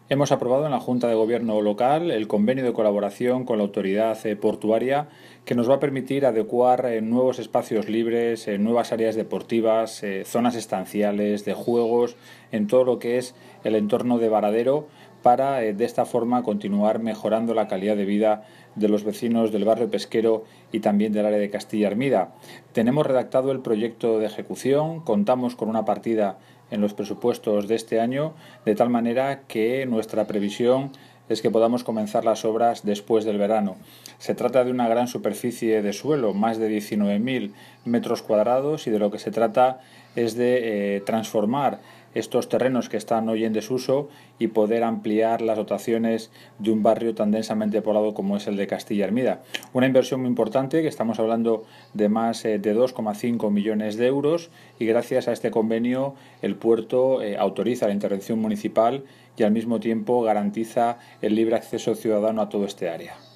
Hemos aprobado en la Junta de Gobierno local el convenio de colaboración con la autoridad portuaria que nos va a permitir adecuar nuevos espacios libres, nuevas áreas deportivas, zonas estanciales, de juegos, en todo lo que es el entorno de Varadero para de esta forma continuar mejorando la calidad de vida de los vecinos del barrio pesquero y también del área de Castilla-Armida. Tenemos redactado el proyecto de ejecución, contamos con una partida en los presupuestos de este año, de tal manera que nuestra previsión es que podamos comenzar las obras después del verano. Se trata de una gran superficie de suelo, más de 19.000 metros cuadrados, y de lo que se trata es de transformar estos terrenos que están hoy en desuso y poder ampliar las dotaciones de un barrio tan densamente poblado como es el de Castilla-Armida. Una inversión muy importante, que estamos hablando de más de 2,5 millones de euros, y gracias a este convenio el puerto autoriza la intervención municipal y al mismo tiempo garantiza el libre acceso ciudadano a todo este área.